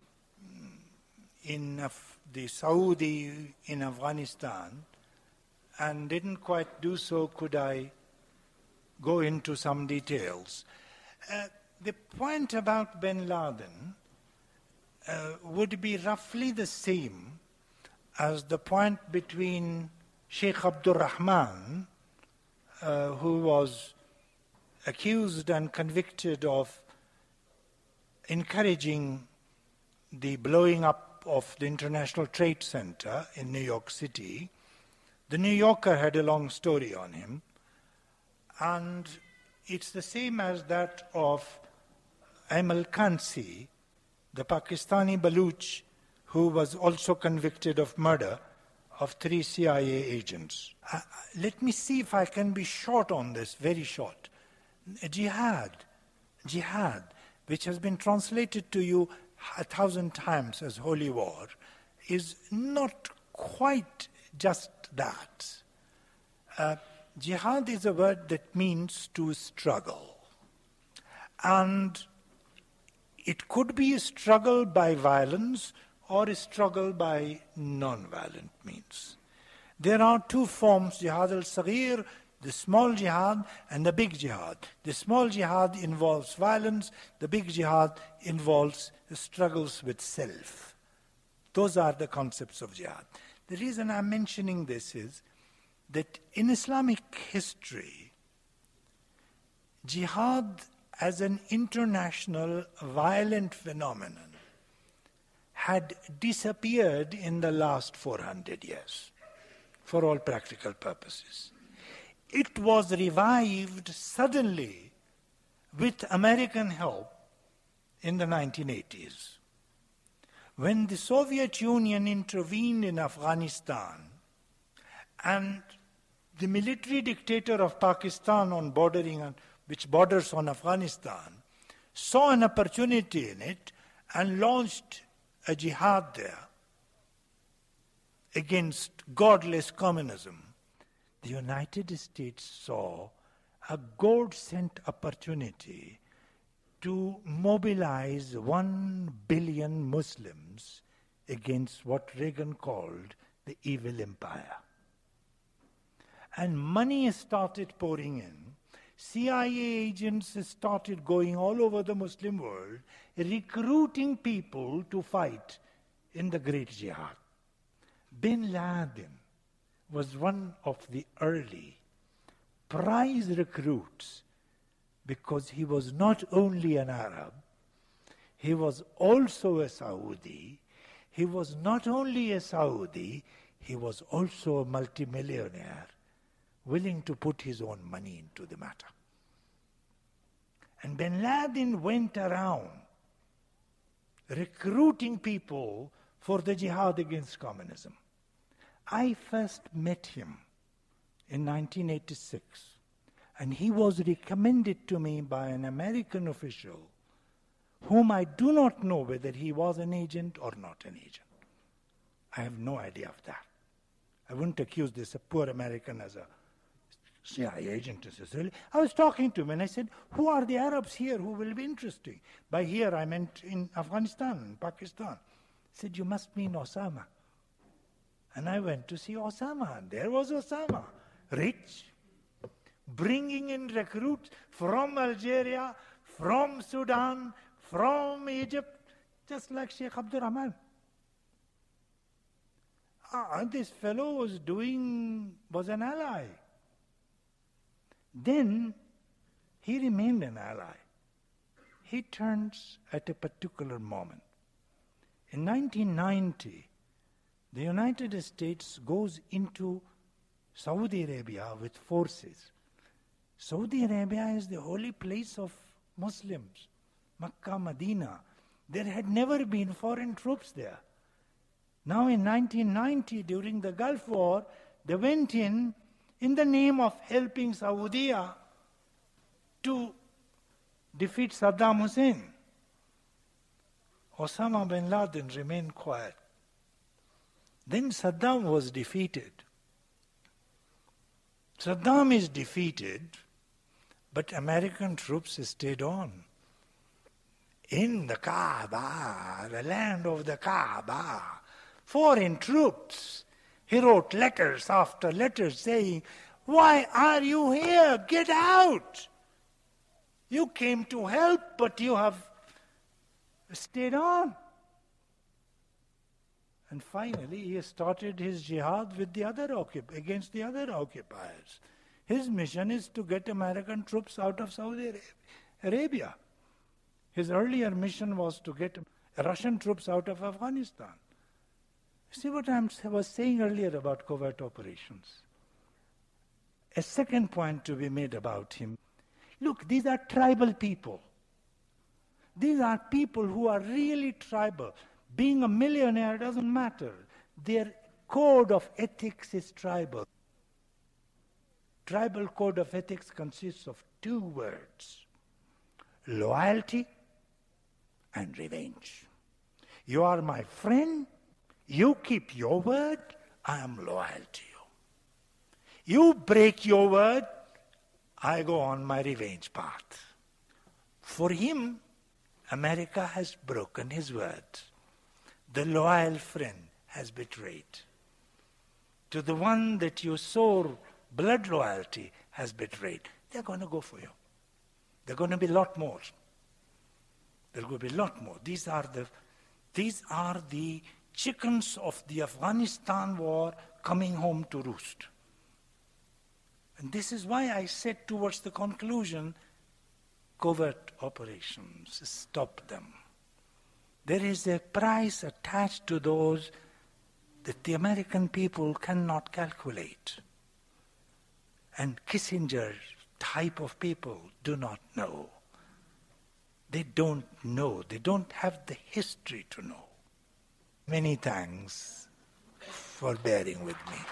in Af- the Saudi in Afghanistan, and didn't quite do so. Could I go into some details? Uh, the point about Bin Laden uh, would be roughly the same as the point between Sheikh Abdul Rahman, uh, who was accused and convicted of encouraging the blowing up of the International Trade Center in New York City. The New Yorker had a long story on him, and it's the same as that of Amal Kansi, the Pakistani Baluch, who was also convicted of murder of three C I A agents. Uh, let me see if I can be short on this, very short. Jihad, jihad, which has been translated to you a thousand times as holy war, is not quite just that. Uh, jihad is a word that means to struggle. And it could be a struggle by violence or a struggle by non-violent means. There are two forms, jihad al-saghir, the small jihad, and the big jihad. The small jihad involves violence, the big jihad involves struggles with self. Those are the concepts of jihad. The reason I'm mentioning this is that in Islamic history, jihad as an international violent phenomenon had disappeared in the last four hundred years, for all practical purposes. It was revived suddenly with American help in the nineteen eighties. When the Soviet Union intervened in Afghanistan and the military dictator of Pakistan on bordering on, which borders on Afghanistan, saw an opportunity in it and launched a jihad there against godless communism. the United States saw a gold-cent opportunity to mobilize one billion Muslims against what Reagan called the evil empire. And money started pouring in. C I A agents started going all over the Muslim world, recruiting people to fight in the Great Jihad. Bin Laden was one of the early prize recruits because he was not only an Arab, he was also a Saudi. He was not only a Saudi, he was also a multimillionaire, willing to put his own money into the matter. And Bin Laden went around recruiting people for the jihad against communism. I first met him in nineteen eighty-six, and he was recommended to me by an American official whom I do not know whether he was an agent or not an agent. I have no idea of that. I wouldn't accuse this poor American as a C I A agent necessarily. I was talking to him and I said, who are the Arabs here who will be interesting? By here I meant in Afghanistan, Pakistan. He said, you must mean Osama. And I went to see Osama, and there was Osama, rich, bringing in recruits from Algeria, from Sudan, from Egypt, just like Sheikh Abdul Rahman. Ah, this fellow was doing, was an ally. Then he remained an ally. He turns at a particular moment. In nineteen ninety, the United States goes into Saudi Arabia with forces. Saudi Arabia is the holy place of Muslims, Makkah, Medina. There had never been foreign troops there. Now in nineteen ninety, during the Gulf War, they went in in the name of helping Saudi to defeat Saddam Hussein. Osama bin Laden remained quiet. Then Saddam was defeated. Saddam is defeated, but American troops stayed on. In the Kaaba, the land of the Kaaba, foreign troops. He wrote letters after letters saying, why are you here? Get out! You came to help, but you have stayed on. And finally, he started his jihad with the other occup- against the other occupiers. His mission is to get American troops out of Saudi Arabia. His earlier mission was to get Russian troops out of Afghanistan. See what I was saying earlier about covert operations. A second point to be made about him. Look, these are tribal people. These are people who are really tribal. Being a millionaire doesn't matter. Their code of ethics is tribal. Tribal code of ethics consists of two words: loyalty and revenge. You are my friend, you keep your word, I am loyal to you. You break your word, I go on my revenge path. For him, America has broken his word. The loyal friend has betrayed. To the one that you swore blood loyalty has betrayed. They're going to go for you. They're going to be a lot more. There will be a lot more. These are the, these are the chickens of the Afghanistan war coming home to roost. And this is why I said towards the conclusion, covert operations, stop them. There is a price attached to those that the American people cannot calculate. And Kissinger type of people do not know. They don't know. They don't have the history to know. Many thanks for bearing with me.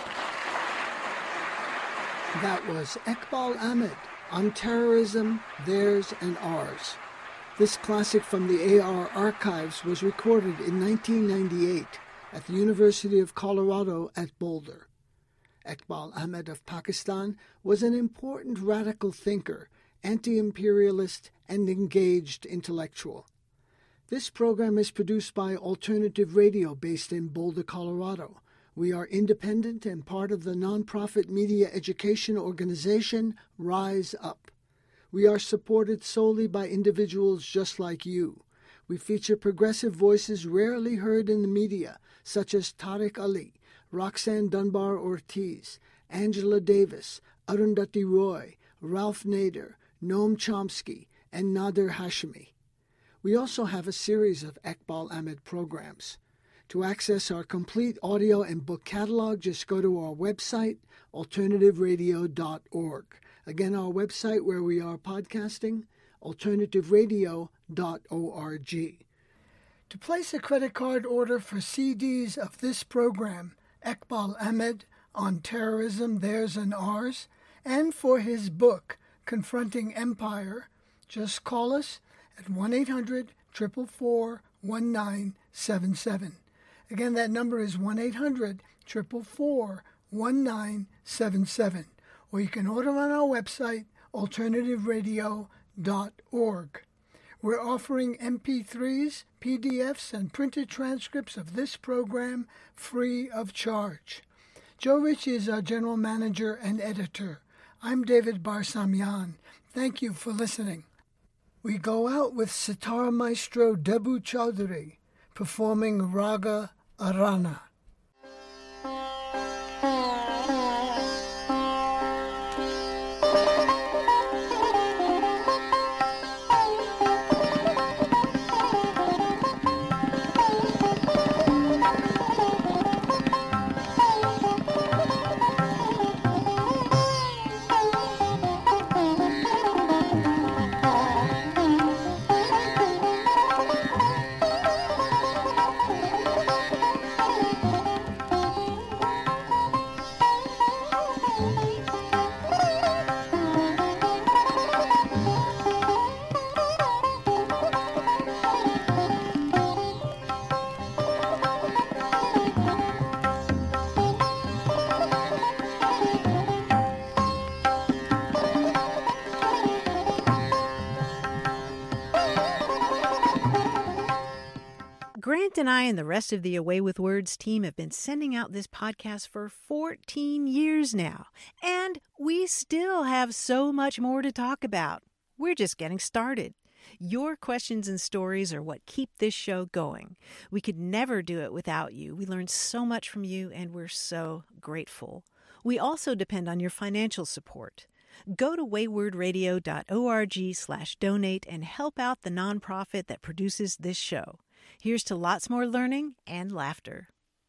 That was Eqbal Ahmed on terrorism, theirs and ours. This classic from the A R archives was recorded in nineteen ninety-eight at the University of Colorado at Boulder. Iqbal Ahmed of Pakistan was an important radical thinker, anti-imperialist, and engaged intellectual. This program is produced by Alternative Radio based in Boulder, Colorado. We are independent and part of the nonprofit media education organization Rise Up. We are supported solely by individuals just like you. We feature progressive voices rarely heard in the media, such as Tariq Ali, Roxanne Dunbar Ortiz, Angela Davis, Arundhati Roy, Ralph Nader, Noam Chomsky, and Nader Hashemi. We also have a series of Iqbal Ahmed programs. To access our complete audio and book catalog, just go to our website, alternative radio dot org. Again, our website where we are podcasting, alternative radio dot org. To place a credit card order for C Ds of this program, Iqbal Ahmed, on terrorism, theirs and ours, and for his book, Confronting Empire, just call us at one eight hundred, four four four, one nine seven seven. Again, that number is one eight hundred, four four four, one nine seven seven. Or you can order on our website, alternative radio dot org. We're offering M P threes, P D Fs, and printed transcripts of this program free of charge. Joe Ritchie is our general manager and editor. I'm David Barsamian. Thank you for listening. We go out with sitar maestro Debu Chaudhary performing Raga Arana. Grant and I and the rest of the Away with Words team have been sending out this podcast for fourteen years now, and we still have so much more to talk about. We're just getting started. Your questions and stories are what keep this show going. We could never do it without you. We learn so much from you, and we're so grateful. We also depend on your financial support. Go to wayward radio dot org slash donate and help out the nonprofit that produces this show. Here's to lots more learning and laughter.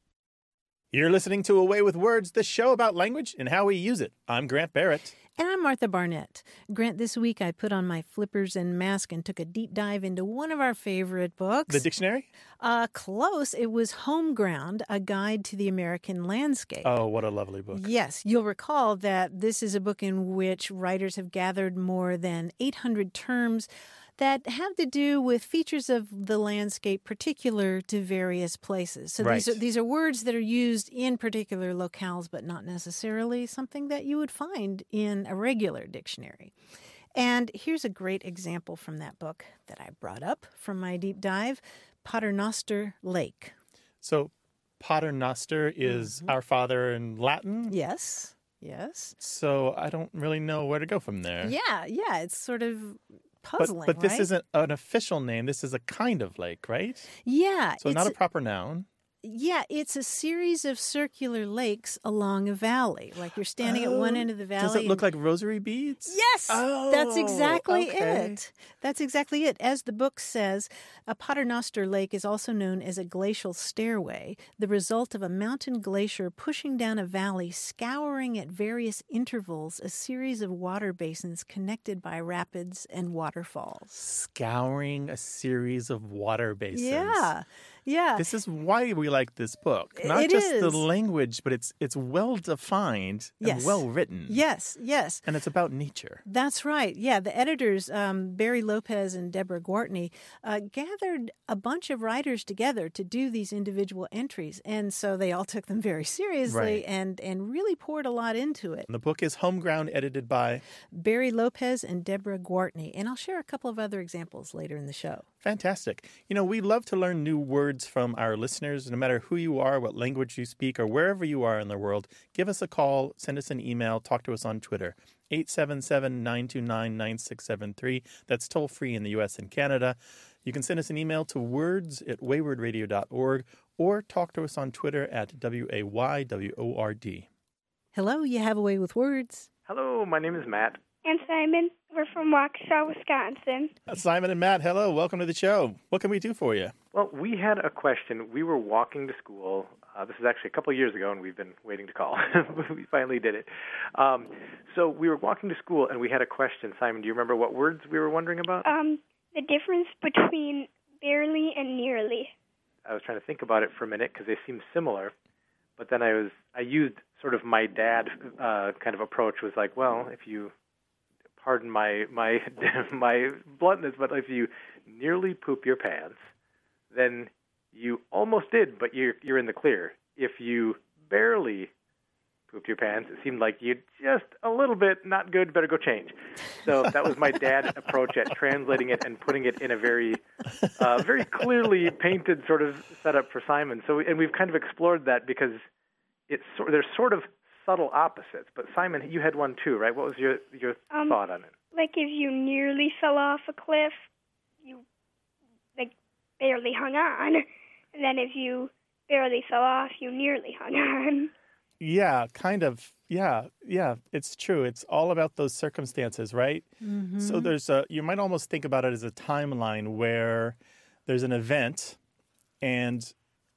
You're listening to Away with Words, the show about language and how we use it. I'm Grant Barrett. And I'm Martha Barnett. Grant, this week I put on my flippers and mask and took a deep dive into one of our favorite books. The dictionary? Uh, close. It was Homeground, A Guide to the American Landscape. Oh, what a lovely book. Yes. You'll recall that this is a book in which writers have gathered more than eight hundred terms that have to do with features of the landscape particular to various places. So right. these are these are words that are used in particular locales, but not necessarily something that you would find in a regular dictionary. And here's a great example from that book that I brought up from my deep dive, Paternoster Lake. So Paternoster is mm-hmm. our father in Latin? Yes, yes. So I don't really know where to go from there. Yeah, yeah, it's sort of puzzling, But, but this right? isn't an official name. This is a kind of lake, right? Yeah. So not a proper noun. Yeah, it's a series of circular lakes along a valley. Like you're standing oh, at one end of the valley. Does it look and... like rosary beads? Yes, oh, that's exactly okay. it. That's exactly it. As the book says, a Paternoster Lake is also known as a glacial stairway, the result of a mountain glacier pushing down a valley, scouring at various intervals a series of water basins connected by rapids and waterfalls. Scouring a series of water basins. Yeah. Yeah. This is why we like this book. Not It just the is. language, but it's it's well defined and Yes. well written. Yes, yes. And it's about nature. That's right. Yeah, the editors, um, Barry Lopez and Deborah Gortney, uh, gathered a bunch of writers together to do these individual entries. And so they all took them very seriously Right. and, and really poured a lot into it. And the book is Homeground, edited by Barry Lopez and Deborah Gortney. And I'll share a couple of other examples later in the show. Fantastic. You know, we love to learn new words from our listeners, no matter who you are, what language you speak, or wherever you are in the world. Give us a call, send us an email, talk to us on Twitter. eight seven seven, nine two nine, nine six seven three. That's toll free in the U S and Canada. You can send us an email to words at wayward radio dot org or talk to us on Twitter at W A Y W O R D. Hello, you have a way with words. Hello, my name is Matt. And Simon. We're from Waukesha, Wisconsin. Simon and Matt, hello. Welcome to the show. What can we do for you? Well, we had a question. We were walking to school. Uh, this is actually a couple of years ago, and we've been waiting to call. We finally did it. Um, so we were walking to school, and we had a question. Simon, do you remember what words we were wondering about? Um, the difference between barely and nearly. I was trying to think about it for a minute because they seem similar, but then I was I used sort of my dad uh, kind of approach. Was like, well, if you pardon my my my bluntness, but if you nearly poop your pants, then you almost did, but you're you're in the clear. If you barely pooped your pants, it seemed like you just a little bit not good, better go change. So that was my dad's approach at translating it and putting it in a very uh, very clearly painted sort of setup for Simon. So and we've kind of explored that because it's sort there's sort of subtle opposites. But Simon, you had one too, right? What was your your Um, thought on it? Like if you nearly fell off a cliff, you like barely hung on. And then if you barely fell off, you nearly hung on. Yeah, kind of. Yeah, yeah, it's true. It's all about those circumstances, right? Mm-hmm. So there's a, you might almost think about it as a timeline where there's an event and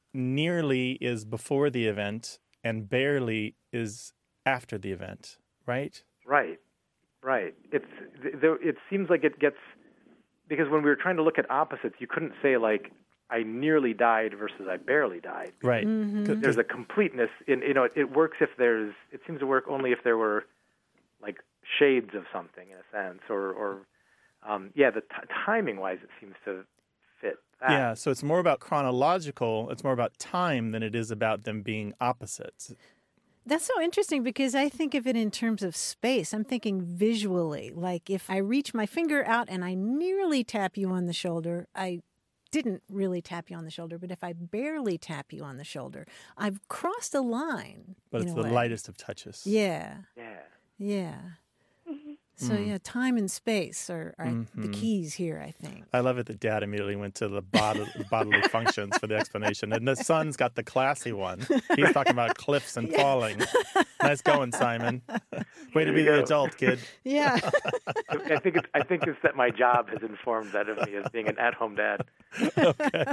nearly is before the event and barely is after the event, right? Right, right. It's th- it seems like it gets because when we were trying to look at opposites, you couldn't say like I nearly died versus I barely died. Right. Mm-hmm. There's a completeness in you know it, it works if there's it seems to work only if there were like shades of something in a sense or or um, yeah the t- timing wise it seems to fit that. Yeah, so it's more about chronological, it's more about time than it is about them being opposites. That's so interesting because I think of it in terms of space. I'm thinking visually. Like if I reach my finger out and I nearly tap you on the shoulder, I didn't really tap you on the shoulder, but if I barely tap you on the shoulder, I've crossed a line. But in it's a the way. lightest of touches. Yeah, Yeah. yeah. Mm-hmm. So yeah, time and space are, are the Mhm. keys here, I think. I love it that Dad immediately went to the bod- bodily functions for the explanation. And the son's got the classy one. He's talking about cliffs and falling. Nice going, Simon. Way to be There you the go. adult, kid. Yeah. I think it's I think it's that my job has informed that of me as being an at-home dad. Okay.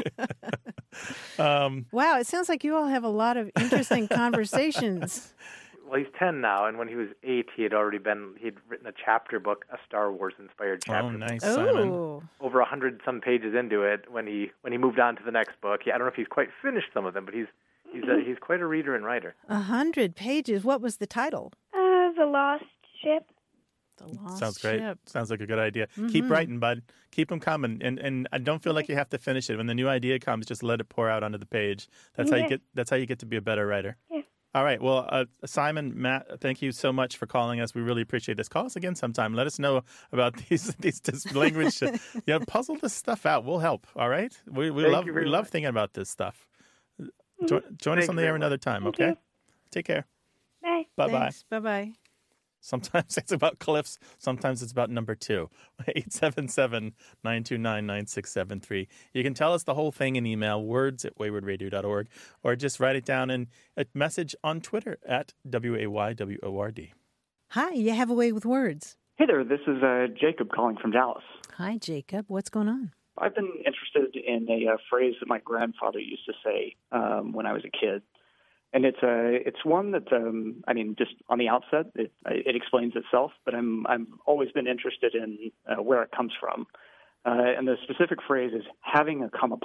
um, Wow, it sounds like you all have a lot of interesting conversations. Well, he's ten now, and when he was eight, he had already been he'd written a chapter book, a Star Wars inspired chapter. oh, book. nice, Simon. Oh, Over a hundred some pages into it when he when he moved on to the next book. Yeah, I don't know if he's quite finished some of them, but he's he's a, he's quite a reader and writer. a hundred pages. What was the title? Uh, the Lost Ship. The Lost Sounds great. Ship. Sounds like a good idea. Keep writing, bud. Keep them coming, and and I don't feel like you have to finish it. When the new idea comes, just let it pour out onto the page. That's how you Yeah. get. That's how you get to be a better writer. Yeah. All right. Well, uh, Simon, Matt, thank you so much for calling us. We really appreciate this. Call us again sometime. Let us know about these these this language. Yeah, puzzle this stuff out. We'll help. All right. We we Thank love you we very love much. thinking about this stuff. Jo- join us Thank on you the air very another time. Thank Okay. you. Take care. Bye. Bye bye. Thanks. Bye-bye. Sometimes it's about cliffs. Sometimes it's about number two. eight seven seven, nine two nine, nine six seven three. You can tell us the whole thing in email, words at wayward radio dot org, or just write it down in a message on Twitter at W A Y W O R D. Hi, you have a way with words. Hey there, this is uh, Jacob calling from Dallas. Hi, Jacob. What's going on? I've been interested in a uh, phrase that my grandfather used to say um, when I was a kid. And it's a, it's one that, um, I mean, just on the outset, it, it explains itself, but I'm, I've always been interested in uh, where it comes from. Uh, and the specific phrase is having a come